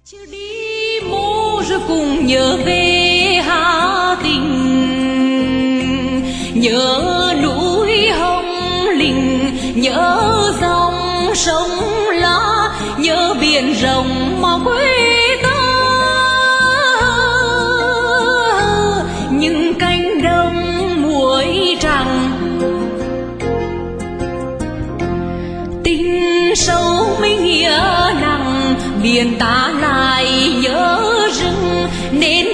chưa đi mô rồi cùng nhớ về Hà Tĩnh, nhớ núi Hồng Lĩnh, nhớ dòng sông lá, nhớ biển rộng mà quê ta. Những cánh đồng muối trắng tình sâu mấy nghĩa nặng, biển ta lại nhớ rừng nên